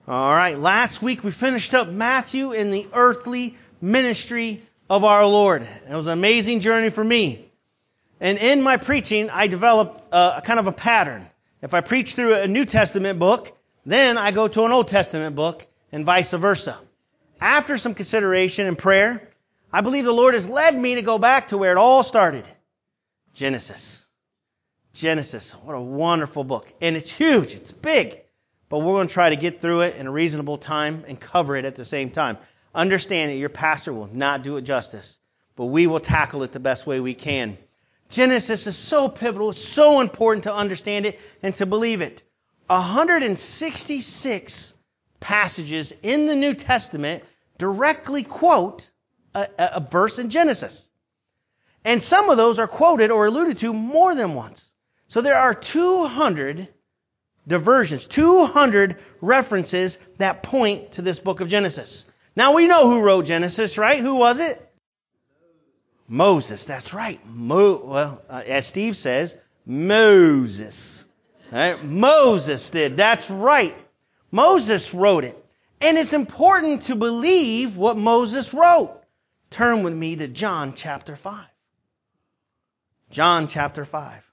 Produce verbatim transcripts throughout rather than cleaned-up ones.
All right, last week we finished up Matthew in the earthly ministry of our Lord. It was an amazing journey for me. And in my preaching, I developed a, a kind of a pattern. If I preach through a New Testament book, then I go to an Old Testament book and vice versa. After some consideration and prayer, I believe the Lord has led me to go back to where it all started. Genesis. Genesis. What a wonderful book. And it's huge. It's big. But we're going to try to get through it in a reasonable time and cover it at the same time. Understand that your pastor will not do it justice, but we will tackle it the best way we can. Genesis is so pivotal, it's so important to understand it and to believe it. one hundred sixty-six passages in the New Testament directly quote a, a verse in Genesis. And some of those are quoted or alluded to more than once. So there are two hundred diversions, two hundred references that point to this book of Genesis. Now we know who wrote Genesis, right? Who was it? Moses. That's right. Mo- well, uh, as Steve says, Moses. Right? Moses did. That's right. Moses wrote it. And it's important to believe what Moses wrote. Turn with me to John chapter five. John chapter five.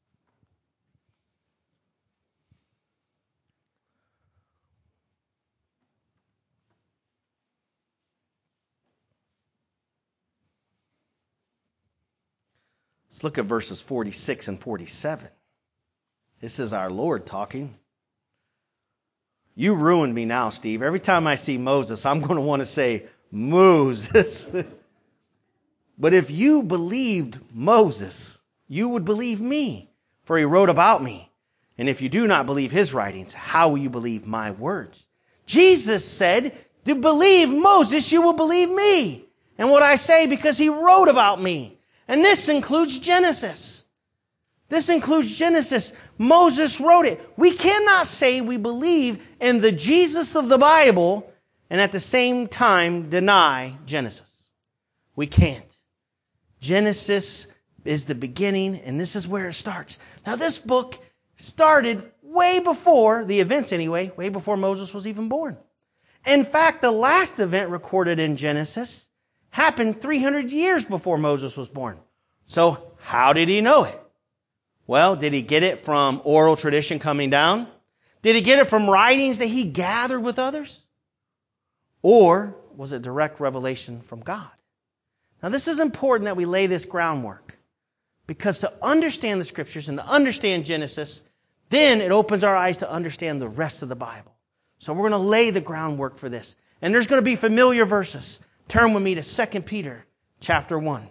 Let's look at verses forty-six and forty-seven. This is our Lord talking. You ruined me now, Steve. Every time I see Moses, I'm going to want to say, Moses. But if you believed Moses, you would believe me, for he wrote about me. And if you do not believe his writings, how will you believe my words? Jesus said, to believe Moses, you will believe me. And what I say, because he wrote about me. And this includes Genesis. This includes Genesis. Moses wrote it. We cannot say we believe in the Jesus of the Bible and at the same time deny Genesis. We can't. Genesis is the beginning, and this is where it starts. Now, this book started way before, the events anyway, way before Moses was even born. In fact, the last event recorded in Genesis happened three hundred years before Moses was born. So how did he know it? Well, did he get it from oral tradition coming down? Did he get it from writings that he gathered with others? Or was it direct revelation from God? Now this is important that we lay this groundwork, because to understand the Scriptures and to understand Genesis, then it opens our eyes to understand the rest of the Bible. So we're going to lay the groundwork for this. And there's going to be familiar verses. Turn with me to Second Peter chapter one.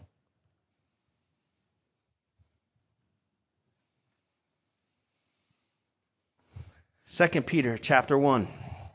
Second Peter chapter one.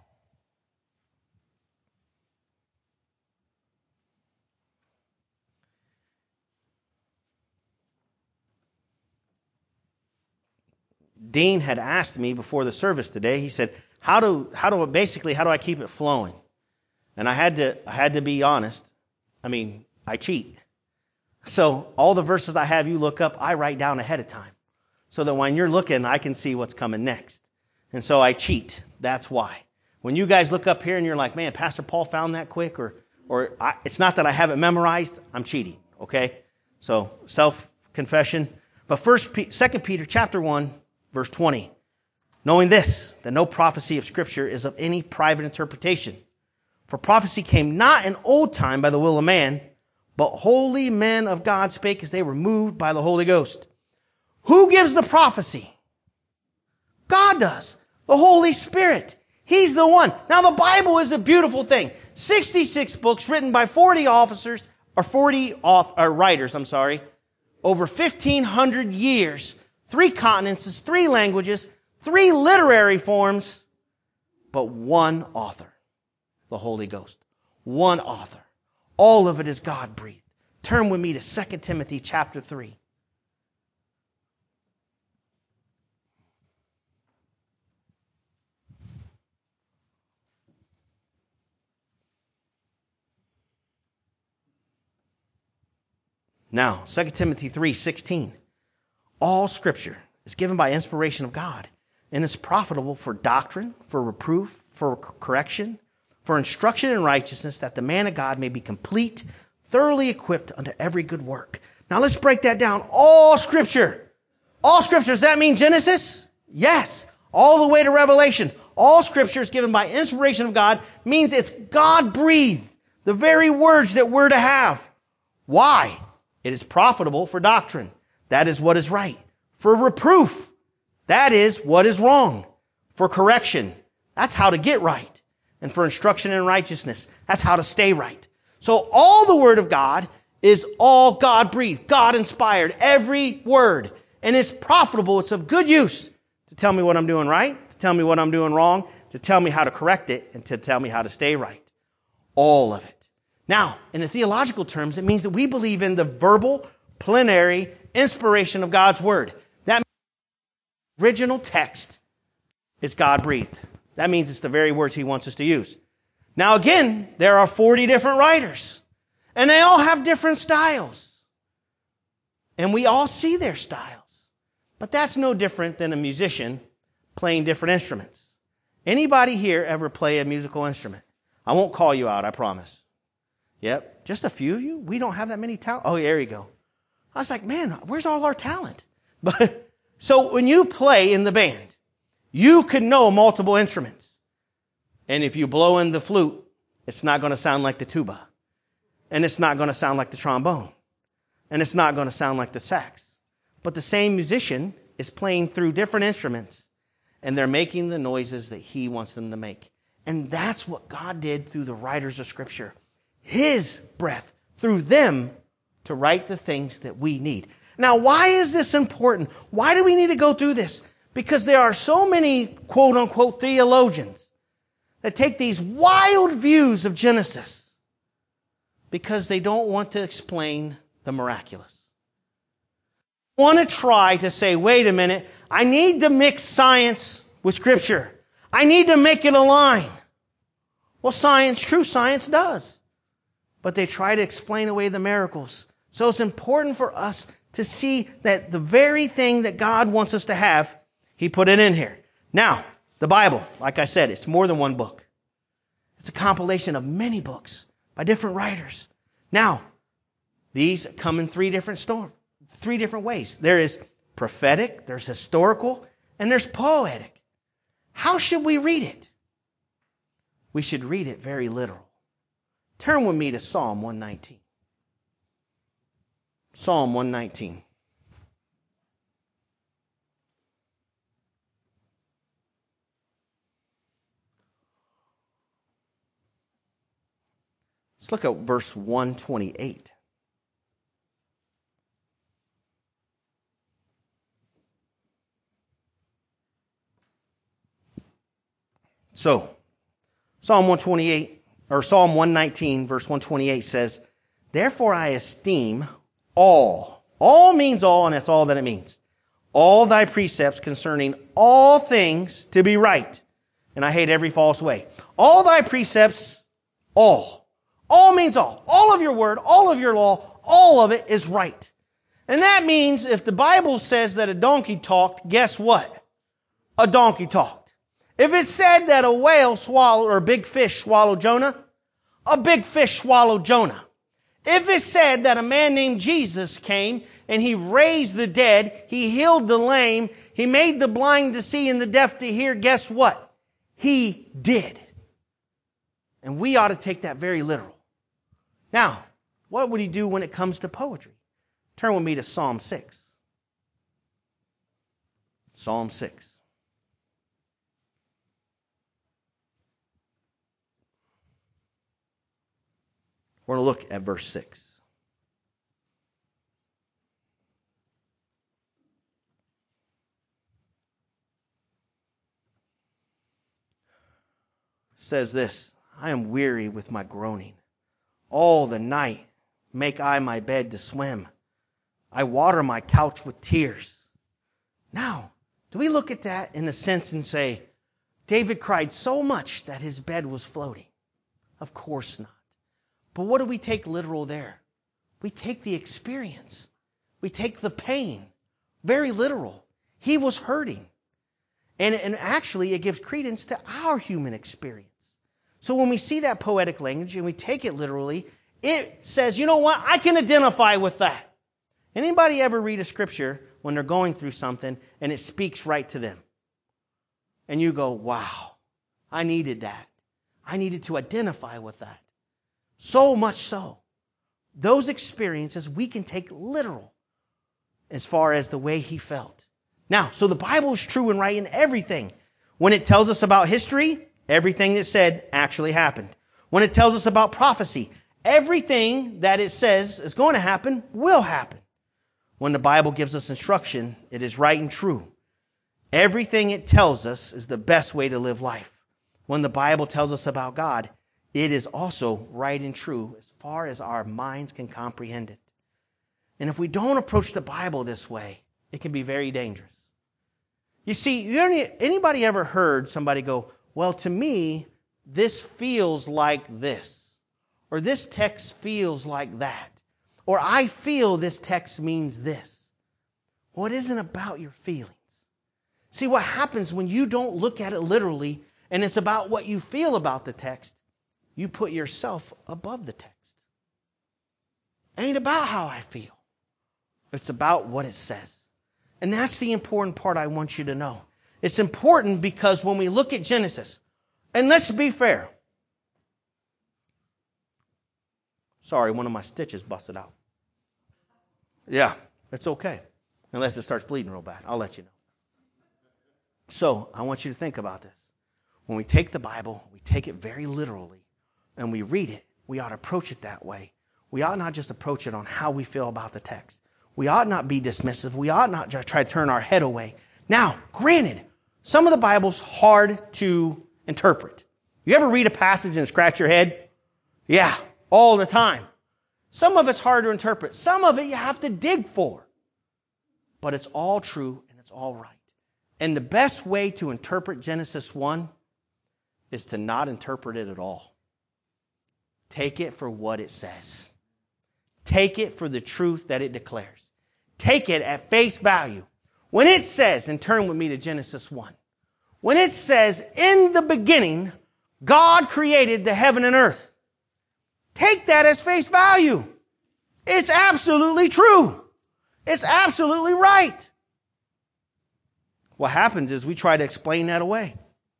Dean had asked me before the service today, he said, how do, how do, basically, how do I keep it flowing? And I had to, I had to be honest. I mean, I cheat. So all the verses I have you look up, I write down ahead of time, so that when you're looking, I can see what's coming next. And so I cheat. That's why. When you guys look up here and you're like, man, Pastor Paul found that quick, or, or I, it's not that I have it memorized, I'm cheating. Okay? So self-confession. But first, Second Peter chapter one, verse twenty. Knowing this, that no prophecy of Scripture is of any private interpretation. For prophecy came not in old time by the will of man, but holy men of God spake as they were moved by the Holy Ghost. Who gives the prophecy? God does. The Holy Spirit. He's the one. Now the Bible is a beautiful thing. sixty-six books written by forty officers, or forty author, or writers, I'm sorry, over fifteen hundred years. Three continents, three languages, three literary forms, but one author. The Holy Ghost. One author. All of it is God-breathed. Turn with me to Second Timothy chapter three. Now, Second Timothy three sixteen. All Scripture is given by inspiration of God and is profitable for doctrine, for reproof, for correction, for instruction in righteousness, that the man of God may be complete, thoroughly equipped unto every good work. Now let's break that down. All Scripture. All Scripture. Does that mean Genesis? Yes. All the way to Revelation. All Scripture is given by inspiration of God, means it's God-breathed. The very words that we're to have. Why? It is profitable for doctrine. That is what is right. For reproof. That is what is wrong. For correction. That's how to get right. And for instruction in righteousness. That's how to stay right. So all the Word of God is all God-breathed, God-inspired. Every word. And it's profitable. It's of good use to tell me what I'm doing right, to tell me what I'm doing wrong, to tell me how to correct it, and to tell me how to stay right. All of it. Now, in the theological terms, it means that we believe in the verbal, plenary inspiration of God's Word. That means the original text is God-breathed. That means it's the very words He wants us to use. Now again, there are forty different writers. And they all have different styles. And we all see their styles. But that's no different than a musician playing different instruments. Anybody here ever play a musical instrument? I won't call you out, I promise. Yep, just a few of you? We don't have that many talent. Oh, there you go. I was like, man, where's all our talent? But so when you play in the band, you can know multiple instruments. And if you blow in the flute, it's not going to sound like the tuba. And it's not going to sound like the trombone. And it's not going to sound like the sax. But the same musician is playing through different instruments. And they're making the noises that He wants them to make. And that's what God did through the writers of Scripture. His breath through them to write the things that we need. Now, why is this important? Why do we need to go through this? Because there are so many quote-unquote theologians that take these wild views of Genesis because they don't want to explain the miraculous. They want to try to say, wait a minute, I need to mix science with Scripture. I need to make it align. Well, science, true science does. But they try to explain away the miracles. So it's important for us to see that the very thing that God wants us to have, He put it in here. Now, the Bible, like I said, it's more than one book. It's a compilation of many books by different writers. Now, these come in three different storm, three different ways. There is prophetic, there's historical, and there's poetic. How should we read it? We should read it very literal. Turn with me to Psalm one nineteen. Psalm one nineteen. Let's look at verse one twenty-eight. So, Psalm one twenty-eight, or Psalm one nineteen, verse one twenty-eight says, therefore I esteem all. All means all, and that's all that it means. All thy precepts concerning all things to be right. And I hate every false way. All thy precepts, all. All means all. All of your word, all of your law, all of it is right. And that means if the Bible says that a donkey talked, guess what? A donkey talked. If it said that a whale swallowed, or a big fish swallowed Jonah, a big fish swallowed Jonah. If it said that a man named Jesus came and He raised the dead, He healed the lame, He made the blind to see and the deaf to hear, guess what? He did. And we ought to take that very literal. Now, what would He do when it comes to poetry? Turn with me to Psalm six. Psalm six. We're going to look at verse six. It says this, I am weary with my groaning. All the night make I my bed to swim. I water my couch with tears. Now, do we look at that in a sense and say, David cried so much that his bed was floating? Of course not. But what do we take literal there? We take the experience. We take the pain. Very literal. He was hurting. And, and actually, it gives credence to our human experience. So when we see that poetic language and we take it literally, it says, you know what? I can identify with that. Anybody ever read a scripture when they're going through something and it speaks right to them? And you go, wow, I needed that. I needed to identify with that. So much so. Those experiences we can take literal as far as the way he felt. Now, so the Bible is true and right in everything. When it tells us about history, everything it said actually happened. When it tells us about prophecy, everything that it says is going to happen will happen. When the Bible gives us instruction, it is right and true. Everything it tells us is the best way to live life. When the Bible tells us about God, it is also right and true as far as our minds can comprehend it. And if we don't approach the Bible this way, it can be very dangerous. You see, you any, anybody ever heard somebody go, well, to me, this feels like this. Or this text feels like that. Or I feel this text means this. Well, it isn't about your feelings. See, what happens when you don't look at it literally and it's about what you feel about the text, you put yourself above the text. It ain't about how I feel. It's about what it says. And that's the important part I want you to know. It's important because when we look at Genesis, and let's be fair. Sorry, one of my stitches busted out. Yeah, it's okay. Unless it starts bleeding real bad. I'll let you know. So, I want you to think about this. When we take the Bible, we take it very literally, and we read it, we ought to approach it that way. We ought not just approach it on how we feel about the text. We ought not be dismissive. We ought not just try to turn our head away. Now, granted, some of the Bible's hard to interpret. You ever read a passage and scratch your head? Yeah, all the time. Some of it's hard to interpret. Some of it you have to dig for. But it's all true and it's all right. And the best way to interpret Genesis one is to not interpret it at all. Take it for what it says. Take it for the truth that it declares. Take it at face value. When it says, and turn with me to Genesis one. When it says, in the beginning, God created the heaven and earth. Take that as face value. It's absolutely true. It's absolutely right. What happens is we try to explain that away.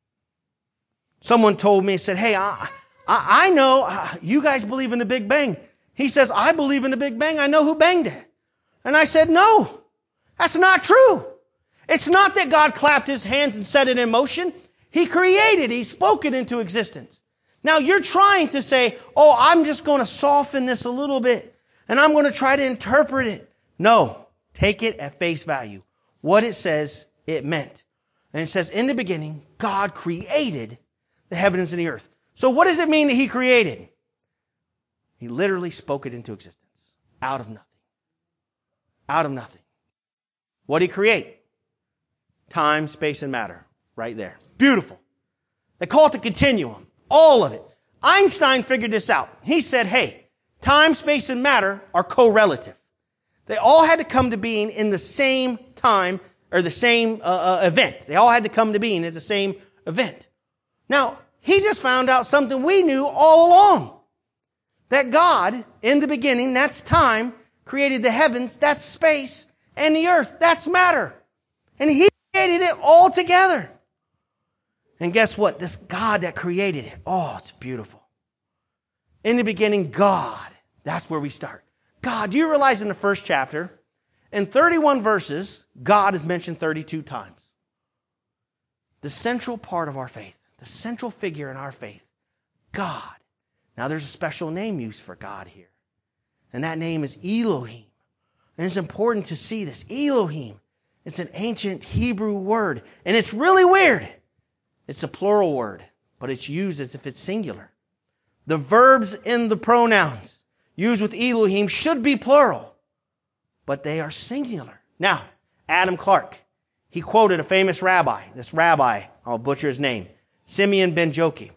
Someone told me, said, hey, I, I, I know uh, you guys believe in the Big Bang. He says, I believe in the Big Bang. I know who banged it. And I said, no, that's not true. It's not that God clapped his hands and set it in motion. He created, he spoke it into existence. Now you're trying to say, oh, I'm just going to soften this a little bit and I'm going to try to interpret it. No, take it at face value. What it says, it meant. And it says, in the beginning, God created the heavens and the earth. So what does it mean that he created? He literally spoke it into existence. Out of nothing. Out of nothing. What did he create? Time, space, and matter. Right there. Beautiful. They call it the continuum. All of it. Einstein figured this out. He said, hey, time, space, and matter are correlative. They all had to come to being in the same time or the same uh, uh, event. They all had to come to being at the same event. Now, he just found out something we knew all along. That God, in the beginning, that's time, created the heavens, that's space, and the earth, that's matter. And he created it all together. And guess what? This God that created it, oh, it's beautiful. In the beginning, God. That's where we start. God, do you realize in the first chapter, in thirty-one verses, God is mentioned thirty-two times. The central part of our faith, the central figure in our faith, God. Now there's a special name used for God here. And that name is Elohim. And it's important to see this. Elohim. It's an ancient Hebrew word. And it's really weird. It's a plural word, but it's used as if it's singular. The verbs in the pronouns used with Elohim should be plural, but they are singular. Now, Adam Clark, he quoted a famous rabbi. This rabbi, I'll butcher his name, Simeon ben Joachim.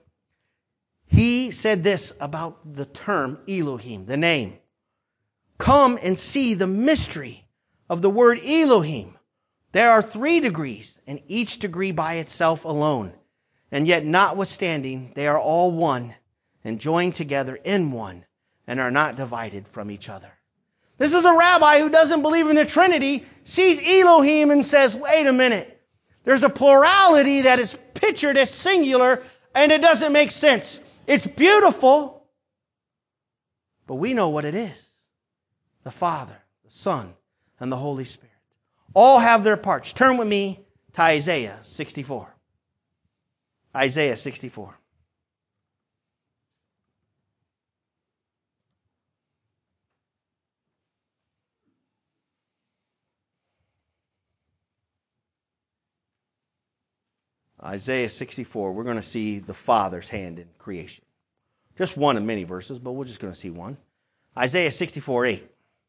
He said this about the term Elohim, the name. Come and see the mystery of the word Elohim. There are three degrees, and each degree by itself alone. And yet notwithstanding, they are all one, and joined together in one, and are not divided from each other. This is a rabbi who doesn't believe in the Trinity, sees Elohim and says, wait a minute. There's a plurality that is pictured as singular, and it doesn't make sense. It's beautiful, but we know what it is. The Father, the Son, and the Holy Spirit. All have their parts. Turn with me to Isaiah sixty-four. Isaiah sixty-four. Isaiah sixty-four, we're going to see the Father's hand in creation. Just one of many verses, but we're just going to see one. Isaiah sixty-four, eight.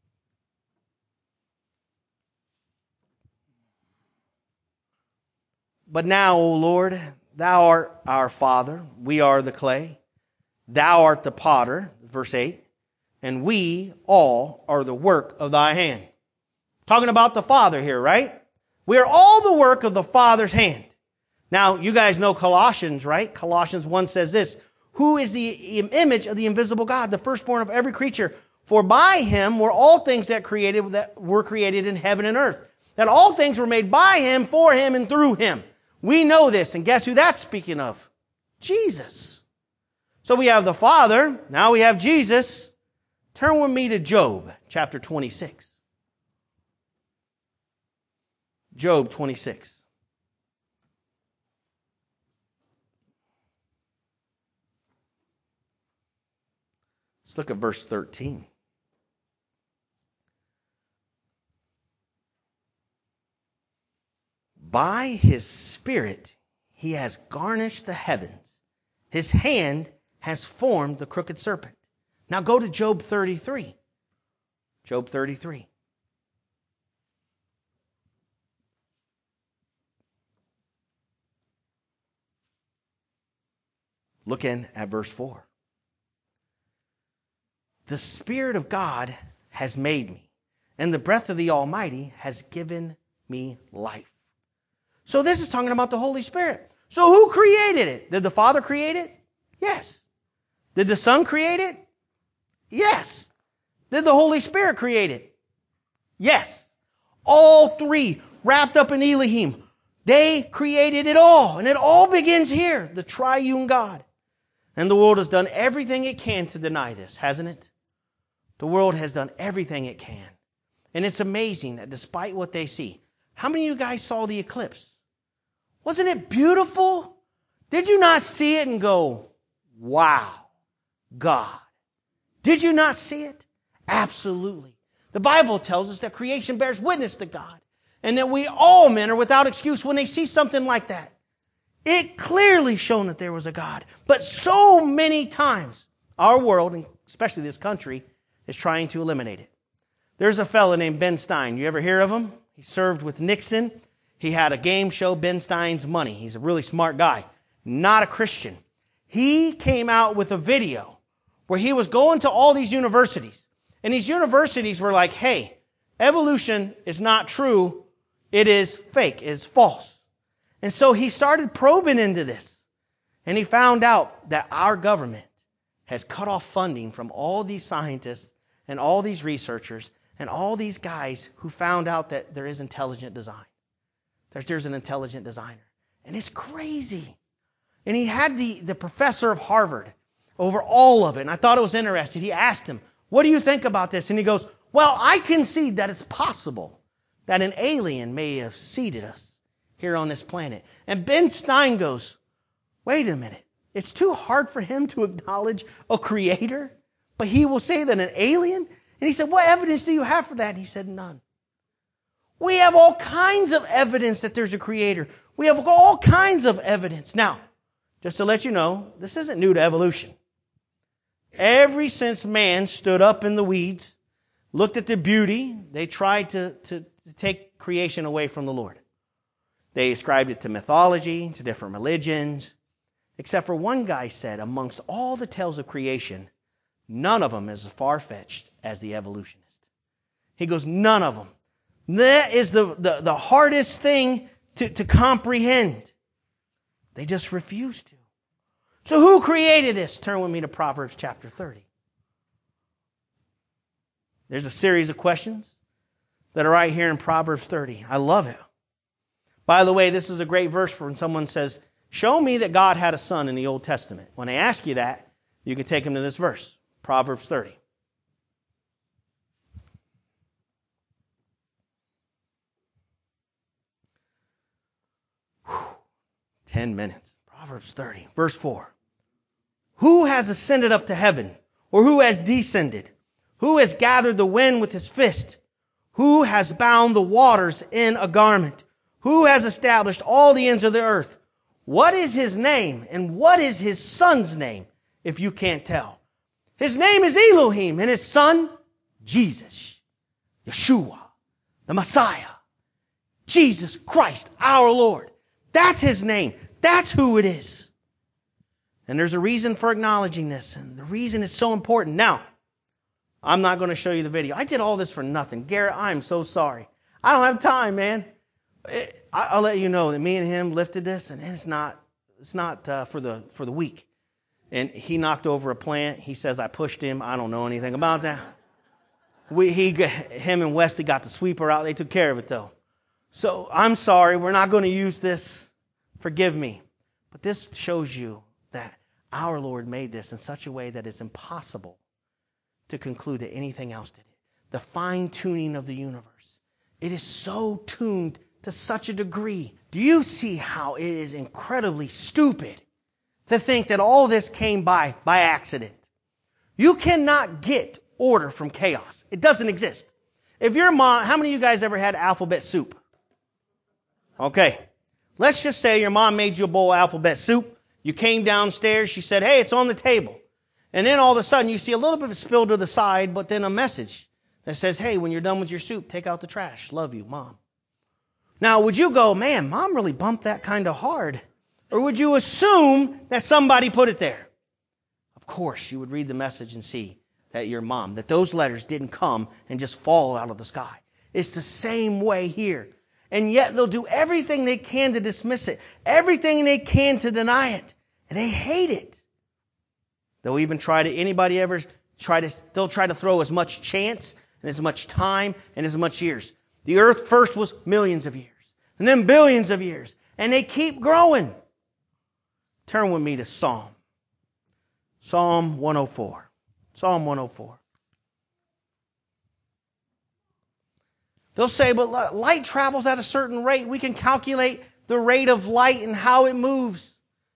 But now, O Lord, Thou art our Father, we are the clay. Thou art the potter, verse eight, and we all are the work of Thy hand. Talking about the Father here, right? We are all the work of the Father's hand. Now, you guys know Colossians, right? Colossians one says this, who is the image of the invisible God, the firstborn of every creature? For by Him were all things that created that were created in heaven and earth. That all things were made by Him, for Him, and through Him. We know this, and guess who that's speaking of? Jesus. So we have the Father, now we have Jesus. Turn with me to Job, chapter twenty-six. Job twenty-six. Let's look at verse thirteen. By His Spirit He has garnished the heavens. His hand has formed the crooked serpent. Now go to Job thirty-three. Job thirty-three. Looking at verse four. The Spirit of God has made me, and the breath of the Almighty has given me life. So this is talking about the Holy Spirit. So who created it? Did the Father create it? Yes. Did the Son create it? Yes. Did the Holy Spirit create it? Yes. All three wrapped up in Elohim. They created it all. And it all begins here, the triune God. And the world has done everything it can to deny this, hasn't it? The world has done everything it can. And it's amazing that despite what they see, how many of you guys saw the eclipse? Wasn't it beautiful? Did you not see it and go, wow, God? Did you not see it? Absolutely. The Bible tells us that creation bears witness to God. And that we all men are without excuse when they see something like that. It clearly shown that there was a God. But so many times, our world, and especially this country, is trying to eliminate it. There's a fellow named Ben Stein. You ever hear of him? He served with Nixon. He had a game show, Ben Stein's Money. He's a really smart guy. Not a Christian. He came out with a video where he was going to all these universities. And these universities were like, hey, evolution is not true. It is fake. It is false. And so he started probing into this. And he found out that our government has cut off funding from all these scientists and all these researchers and all these guys who found out that there is intelligent design. That there's an intelligent designer. And it's crazy. And he had the, the professor of Harvard over all of it. And I thought it was interesting. He asked him, what do you think about this? And he goes, well, I concede that it's possible that an alien may have seeded us here on this planet. And Ben Stein goes, wait a minute. It's too hard for him to acknowledge a creator, but he will say that an alien? And he said, what evidence do you have for that? And he said, none. We have all kinds of evidence that there's a creator. We have all kinds of evidence. Now, just to let you know, this isn't new to evolution. Ever since man stood up in the weeds, looked at the beauty, they tried to, to, to take creation away from the Lord. They ascribed it to mythology, to different religions, except for one guy said, amongst all the tales of creation, none of them is as far-fetched as the evolutionist. He goes, none of them. That is the, the, the hardest thing to, to comprehend. They just refuse to. So who created this? Turn with me to Proverbs chapter thirty. There's a series of questions that are right here in Proverbs thirty. I love it. By the way, this is a great verse for when someone says, show me that God had a son in the Old Testament. When they ask you that, you can take them to this verse, Proverbs thirty. Whew. Ten minutes. Proverbs thirty, verse four. Who has ascended up to heaven? Or who has descended? Who has gathered the wind with his fist? Who has bound the waters in a garment? Who has established all the ends of the earth? What is his name? And what is his son's name? If you can't tell. His name is Elohim, and his son, Jesus. Yeshua, the Messiah. Jesus Christ, our Lord. That's his name. That's who it is. And there's a reason for acknowledging this, and the reason is so important. Now, I'm not going to show you the video. I did all this for nothing. Garrett, I'm so sorry. I don't have time, man. It, I'll let you know that me and him lifted this, and it's not it's not uh, for the for the week. And he knocked over a plant. He says I pushed him. I don't know anything about that. We he him and Wesley got the sweeper out. They took care of it though. So I'm sorry. We're not going to use this. Forgive me. But this shows you that our Lord made this in such a way that it's impossible to conclude that anything else did it. The fine-tuning of the universe. It is so tuned to such a degree. Do you see how it is incredibly stupid to think that all this came by by accident? You cannot get order from chaos. It doesn't exist. If your mom, how many of you guys ever had alphabet soup? Okay. Let's just say your mom made you a bowl of alphabet soup. You came downstairs. She said, hey, it's on the table. And then all of a sudden you see a little bit of it spilled to the side, but then a message that says, hey, when you're done with your soup, take out the trash. Love you, Mom. Now, would you go, man, Mom really bumped that kind of hard? Or would you assume that somebody put it there? Of course, you would read the message and see that your mom, that those letters didn't come and just fall out of the sky. It's the same way here. And yet they'll do everything they can to dismiss it, everything they can to deny it. And they hate it. They'll even try to, anybody ever try to, they'll try to throw as much chance and as much time and as much years. The earth first was millions of years, and then billions of years, and they keep growing. Turn with me to Psalm. Psalm one oh four. Psalm one oh four. They'll say, but light travels at a certain rate. We can calculate the rate of light and how it moves.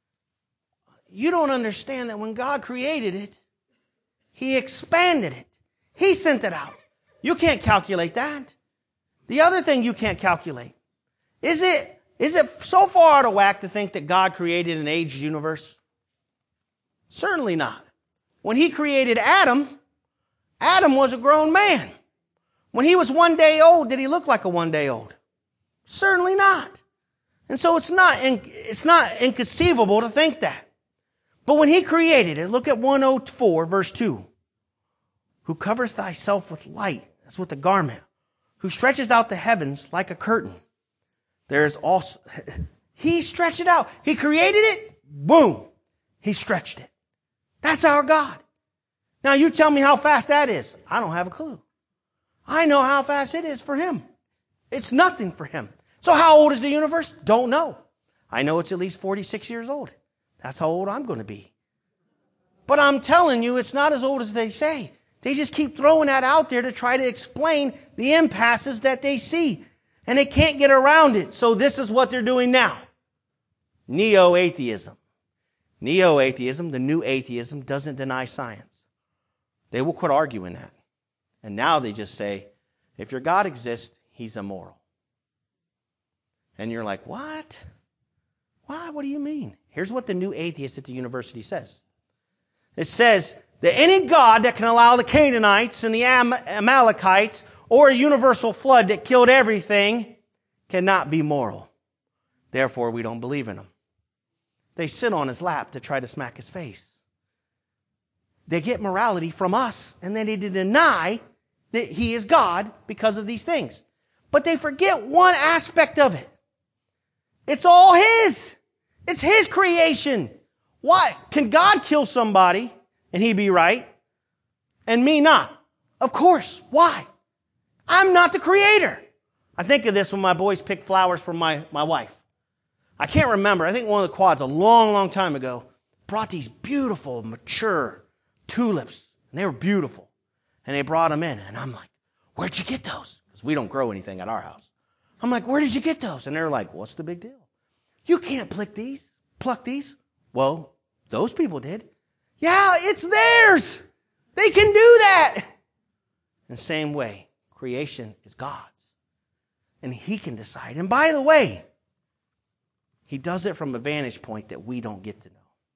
You don't understand that when God created it, He expanded it. He sent it out. You can't calculate that. The other thing you can't calculate, is it, is it so far out of whack to think that God created an aged universe? Certainly not. When He created Adam, Adam was a grown man. When he was one day old, did he look like a one day old? Certainly not. And so it's not, it's not inconceivable to think that. But when He created it, look at one oh four, verse two. Who covers thyself with light, as with a garment, who stretches out the heavens like a curtain. There is also, He stretched it out. He created it, boom, He stretched it. That's our God. Now you tell me how fast that is. I don't have a clue. I know how fast it is for Him. It's nothing for Him. So how old is the universe? Don't know. I know it's at least forty-six years old. That's how old I'm going to be. But I'm telling you, it's not as old as they say. They just keep throwing that out there to try to explain the impasses that they see. And they can't get around it. So this is what they're doing now. Neo-atheism. Neo-atheism, the new atheism, doesn't deny science. They will quit arguing that. And now they just say, if your God exists, He's immoral. And you're like, what? Why? What do you mean? Here's what the new atheist at the university says. It says that any God that can allow the Canaanites and the Am- Amalekites or a universal flood that killed everything cannot be moral. Therefore, we don't believe in Him. They sit on His lap to try to smack His face. They get morality from us, and then they deny that He is God because of these things. But they forget one aspect of it. It's all His. It's His creation. Why? Can God kill somebody and He be right? And me not? Of course. Why? I'm not the creator. I think of this when my boys pick flowers for my, my wife. I can't remember. I think one of the quads a long, long time ago brought these beautiful, mature tulips. And they were beautiful. And they brought them in. And I'm like, where'd you get those? Because we don't grow anything at our house. I'm like, where did you get those? And they're like, what's the big deal? You can't pluck these. Pluck these. Well, those people did. Yeah, it's theirs. They can do that. In the same way, creation is God's. And He can decide. And by the way, He does it from a vantage point that we don't get to know.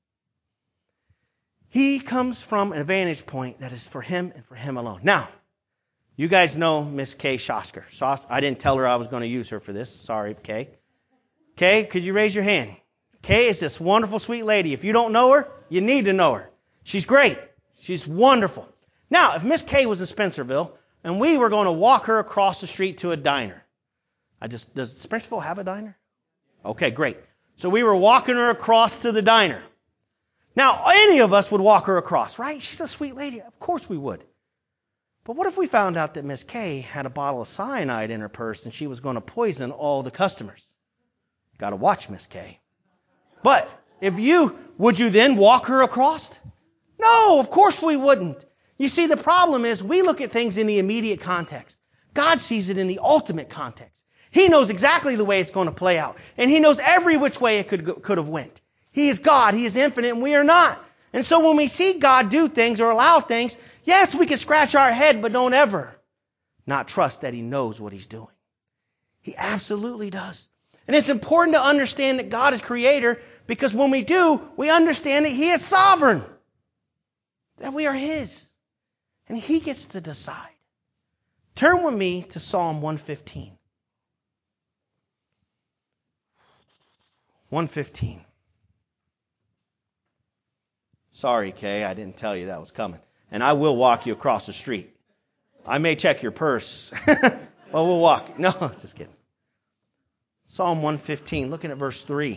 He comes from a vantage point that is for Him and for Him alone. Now, you guys know Miss Kay Shosker. I didn't tell her I was going to use her for this. Sorry, Kay. Kay, could you raise your hand? Kay is this wonderful, sweet lady. If you don't know her, you need to know her. She's great. She's wonderful. Now, if Miss Kay was in Spencerville and we were going to walk her across the street to a diner, I just does Spencerville have a diner? Okay, great. So we were walking her across to the diner. Now, any of us would walk her across, right? She's a sweet lady. Of course we would. But what if we found out that Miss Kay had a bottle of cyanide in her purse and she was going to poison all the customers? Got to watch Miss Kay. But if you, would you then walk her across? No, of course we wouldn't. You see, the problem is we look at things in the immediate context. God sees it in the ultimate context. He knows exactly the way it's going to play out. And He knows every which way it could, could have went. He is God. He is infinite, and we are not. And so when we see God do things or allow things, yes, we can scratch our head, but don't ever not trust that He knows what He's doing. He absolutely does. And it's important to understand that God is creator, because when we do, we understand that He is sovereign. That we are His. And He gets to decide. Turn with me to Psalm one fifteen. one fifteen. Sorry, Kay, I didn't tell you that was coming. And I will walk you across the street. I may check your purse. Well, we'll walk. No, just kidding. Psalm one fifteen, looking at verse three.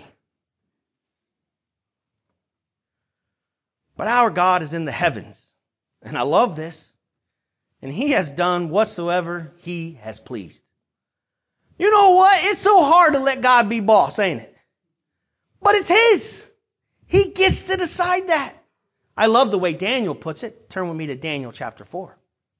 But our God is in the heavens. And I love this. And He has done whatsoever He has pleased. You know what? It's so hard to let God be boss, ain't it? But it's His. He gets to decide that. I love the way Daniel puts it. Turn with me to Daniel chapter four.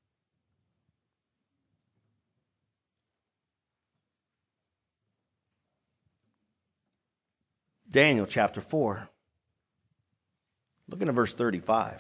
Daniel chapter four. Look at verse thirty-five.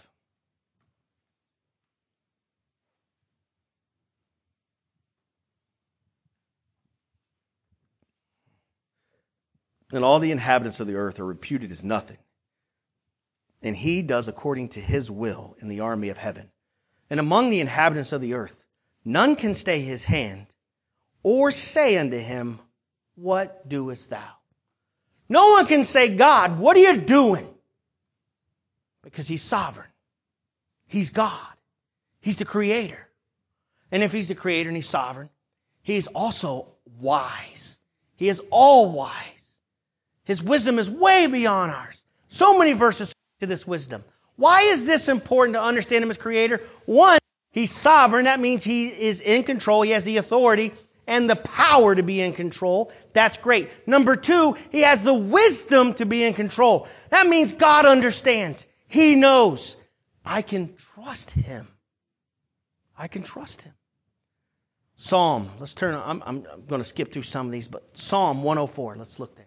And all the inhabitants of the earth are reputed as nothing. And He does according to His will in the army of heaven. And among the inhabitants of the earth, none can stay His hand or say unto Him, what doest thou? No one can say, God, what are you doing? Because He's sovereign. He's God. He's the creator. And if He's the creator and He's sovereign, He's also wise. He is all wise. His wisdom is way beyond ours. So many verses to this wisdom. Why is this important to understand Him as creator? One, He's sovereign. That means He is in control. He has the authority and the power to be in control. That's great. Number two, He has the wisdom to be in control. That means God understands. He knows. I can trust Him. I can trust Him. Psalm. Let's turn. I'm, I'm, I'm going to skip through some of these, but Psalm one oh four. Let's look there.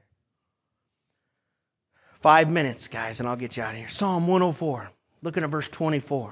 Five minutes, guys, and I'll get you out of here. Psalm one oh four. Looking at verse twenty-four.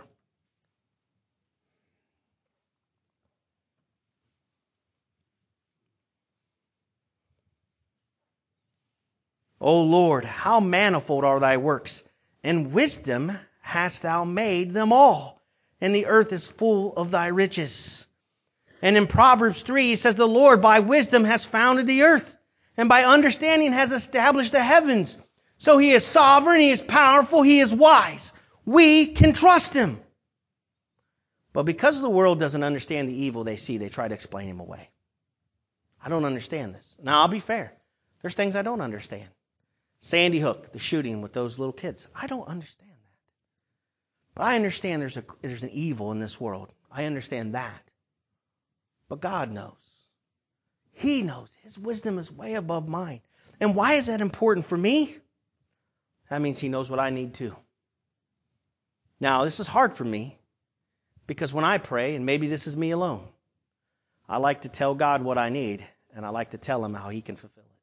O Lord, how manifold are Thy works, and wisdom hast Thou made them all, and the earth is full of Thy riches. And in Proverbs three, it says, the Lord by wisdom has founded the earth, and by understanding has established the heavens. So He is sovereign, He is powerful, He is wise. We can trust Him. But because the world doesn't understand the evil they see, they try to explain Him away. I don't understand this. Now, I'll be fair. There's things I don't understand. Sandy Hook, the shooting with those little kids. I don't understand that. But I understand there's a there's an evil in this world. I understand that. But God knows. He knows. His wisdom is way above mine. And why is that important for me? That means He knows what I need too. Now, this is hard for me because when I pray, and maybe this is me alone, I like to tell God what I need, and I like to tell Him how He can fulfill it.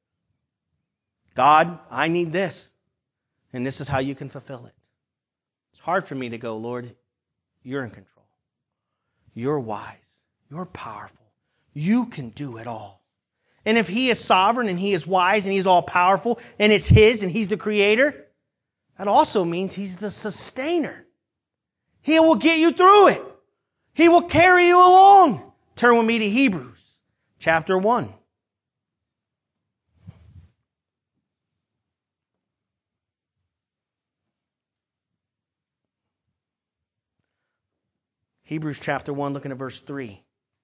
God, I need this, and this is how you can fulfill it. It's hard for me to go, Lord, you're in control. You're wise. You're powerful. You can do it all. And if He is sovereign and He is wise and He's all powerful and it's His and He's the creator, that also means He's the sustainer. He will get you through it. He will carry you along. Turn with me to Hebrews chapter one. Hebrews chapter one, looking at verse three.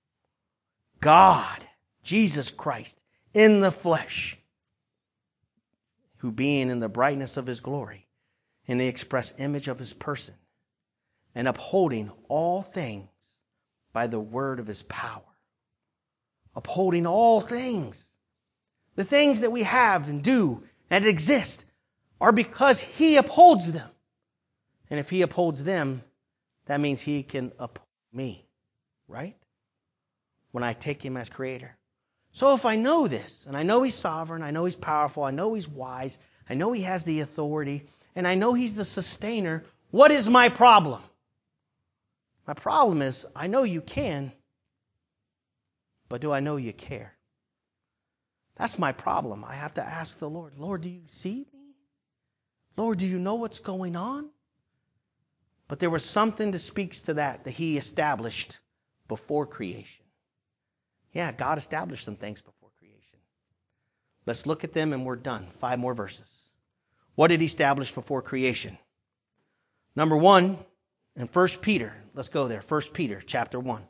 God, Jesus Christ, in the flesh, who being in the brightness of His glory, in the express image of His person, and upholding all things by the word of His power. Upholding all things. The things that we have and do and exist are because He upholds them. And if He upholds them, that means He can uphold me, right? When I take Him as creator. So if I know this, and I know He's sovereign, I know He's powerful, I know He's wise, I know He has the authority, and I know He's the sustainer, what is my problem? My problem is, I know you can, but do I know you care? That's my problem. I have to ask the Lord, Lord, do you see me? Lord, do you know what's going on? But there was something that speaks to that that He established before creation. Yeah, God established some things before creation. Let's look at them and we're done. Five more verses. What did He establish before creation? Number one, in First Peter. Let's go there. First Peter chapter one.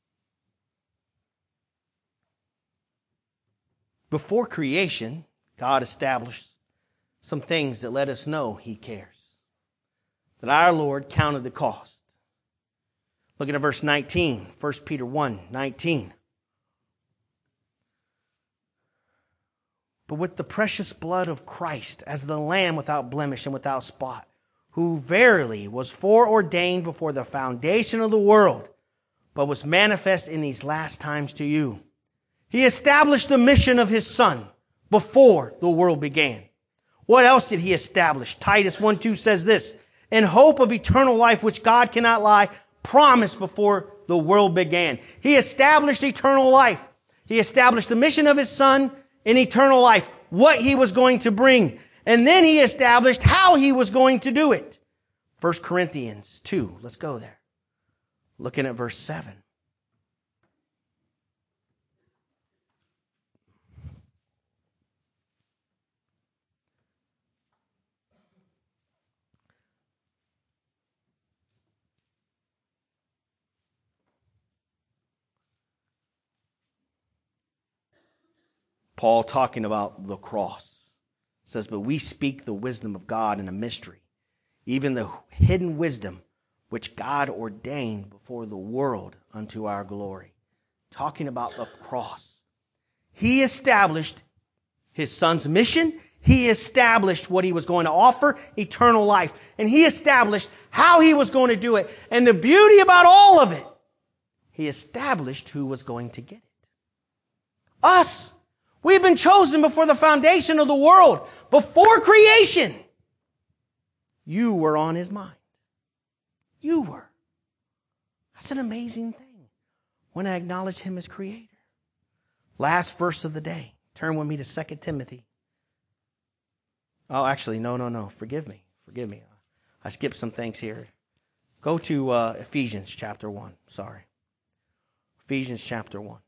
Before creation, God established some things that let us know He cares. That our Lord counted the cost. Look at verse nineteen. First Peter one, nineteen. But with the precious blood of Christ, as the Lamb without blemish and without spot, who verily was foreordained before the foundation of the world, but was manifest in these last times to you. He established the mission of His Son before the world began. What else did He establish? Titus one two says this, in hope of eternal life which God cannot lie, promised before the world began. He established eternal life. He established the mission of His Son in eternal life, what He was going to bring. And then He established how He was going to do it. First Corinthians two, let's go there. Looking at verse seven. Paul talking about the cross says, but we speak the wisdom of God in a mystery, even the hidden wisdom which God ordained before the world unto our glory. Talking about the cross. He established His Son's mission. He established what He was going to offer, eternal life. And He established how He was going to do it. And the beauty about all of it, He established who was going to get it. Us. We've been chosen before the foundation of the world. Before creation. You were on His mind. You were. That's an amazing thing when I acknowledge Him as Creator. Last verse of the day. Turn with me to Second Timothy. Oh, actually, no, no, no. Forgive me. Forgive me. I skipped some things here. Go to uh, Ephesians chapter one. Sorry. Ephesians chapter one.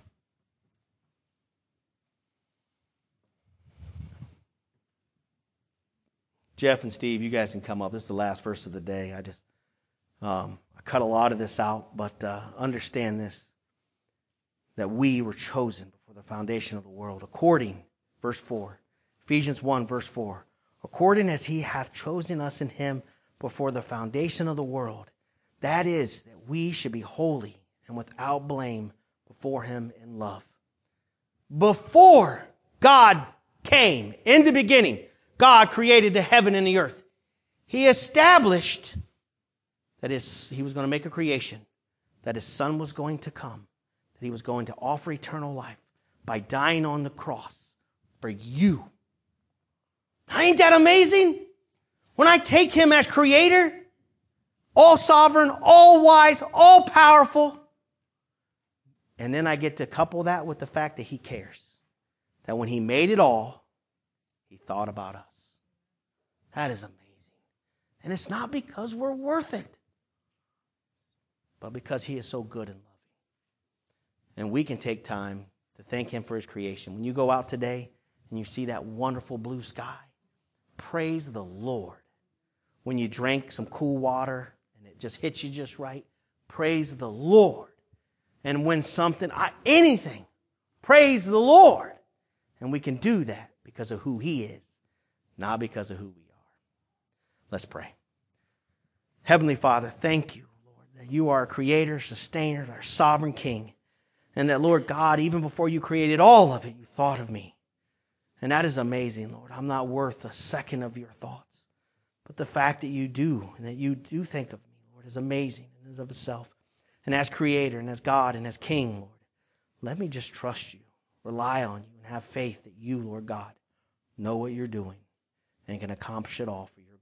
Jeff and Steve, you guys can come up. This is the last verse of the day. I just um, I cut a lot of this out, but uh, understand this, that we were chosen before before the foundation of the world, according, verse four, Ephesians one, verse four, according as he hath chosen us in him before the foundation of the world, that is, that we should be holy and without blame before him in love. Before God came, in the beginning, God created the heaven and the earth. He established that his, he was going to make a creation, that his son was going to come, that he was going to offer eternal life by dying on the cross for you. Ain't that amazing? When I take him as creator, all sovereign, all wise, all powerful, and then I get to couple that with the fact that he cares. That when he made it all, he thought about us. That is amazing. And it's not because we're worth it, but because he is so good and loving. And we can take time to thank him for his creation. When you go out today and you see that wonderful blue sky, praise the Lord. When you drank some cool water and it just hits you just right, praise the Lord. And when something, anything, praise the Lord. And we can do that because of who he is, not because of who we are. Let's pray. Heavenly Father, thank you, Lord, that you are our creator, sustainer, our sovereign king. And that, Lord God, even before you created all of it, you thought of me. And that is amazing, Lord. I'm not worth a second of your thoughts. But the fact that you do, and that you do think of me, Lord, is amazing and is of itself. And as creator, and as God, and as king, Lord, let me just trust you, rely on you, and have faith that you, Lord God, know what you're doing and can accomplish it all for your